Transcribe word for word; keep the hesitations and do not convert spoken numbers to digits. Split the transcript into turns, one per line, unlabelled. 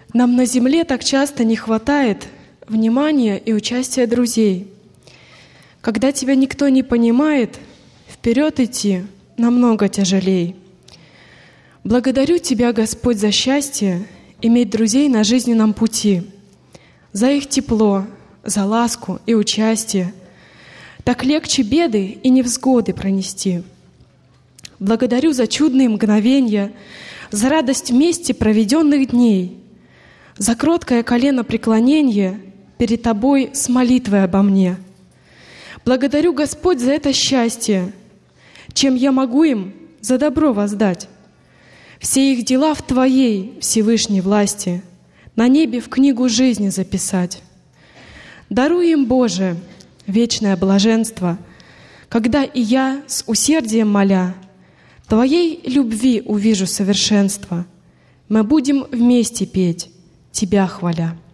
Нам на земле так часто не хватает внимания и участия друзей. Когда тебя никто не понимает, вперед идти намного тяжелей. Благодарю Тебя, Господь, за счастье иметь друзей на жизненном пути, за их тепло, за ласку и участие. Так легче беды и невзгоды пронести. Благодарю за чудные мгновения, за радость вместе проведенных дней, за кроткое коленопреклонение перед Тобой с молитвой обо мне. Благодарю, Господь, за это счастье, чем я могу им за добро воздать. Все их дела в Твоей Всевышней власти на небе в книгу жизни записать. Даруй им, Боже, вечное блаженство, когда и я с усердием моля Твоей любви увижу совершенство. Мы будем вместе петь, Тебя хваля.